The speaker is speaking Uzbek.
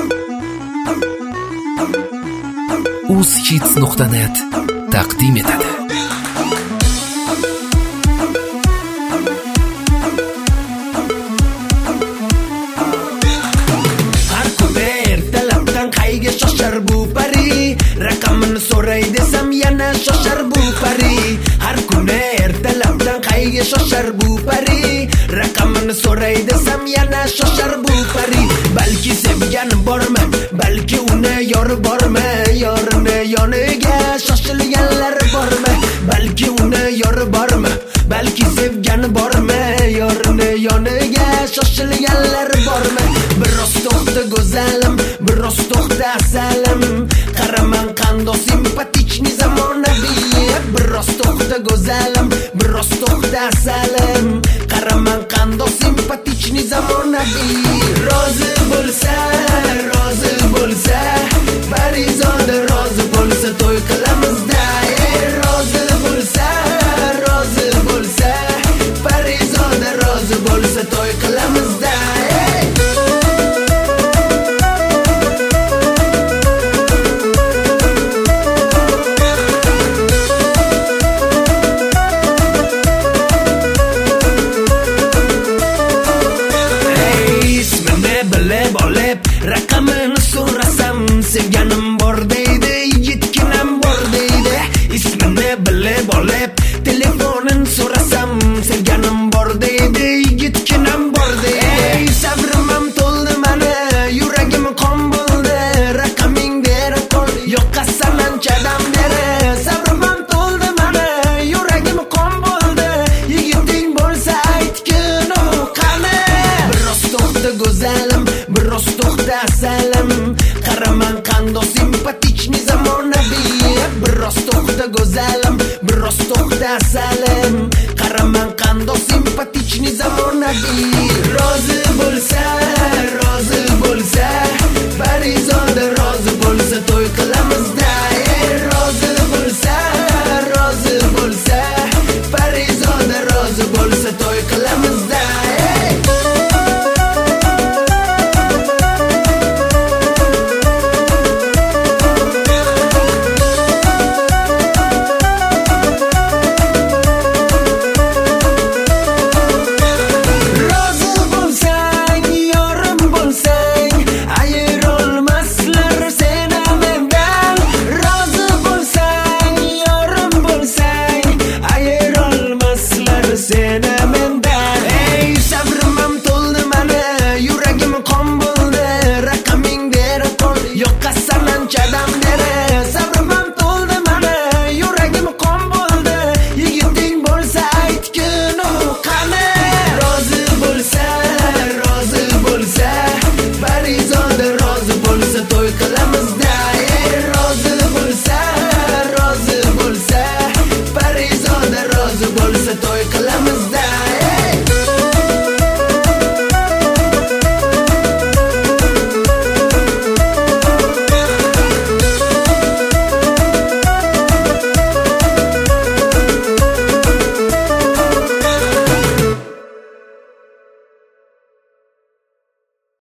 uzhits.net taqdim etadi. Har kuni ertalabdan qayga shoshar bu pari, raqamini so'ray desam yana shoshar bu pari. Har kuni ertalabdan qayga shoshar bu pari, raqamini so'ray desam yana shoshar bu pari. Balki sevgani bormi, balki uni yori bormi, yorini yoniga shoshilganlar bormi, balki uni yori bormi, balki sevgani bormi, yorini yoniga shoshilganlar bormi. Biroz to'xta go'zalim, biroz to'xta asalim, qaraman qandoq simpatichni zamonaviy. Biroz to'xta go'zalim, biroz to'xta asalim, qaraman qandoq simpatichni zamonaviy. Rozi bo'lsa, Parizoda rozi bo'lsa to'y qilamizda. Rozi bo'lsa, Parizoda rozi bo'lsa to'y qilamizda. Raqamini so'rasam sevganim bor deydi, yigitginam bor deydi. Ismini bilib olib telefonin so'rasam sevganim bor deydi, yigitginam bor deydi. Sabrim ham to'ldi mani, yuragim qon bo'ldi, raqaming berib qol, yo'qasan anchadan beri. Sabrim ham to'ldi mani, yuragim qon bo'ldi, yigiting bo'lsa aytgin u qani. Biroz to'xta go'zalim, biroz to'xta asalim, qaraman qandoq simpatichni zamonaviy. Biroz to'xta go'zalim, biroz to'xta asalim, qaraman qandoq simpatichni zamonaviy. Rozi bo'lsa,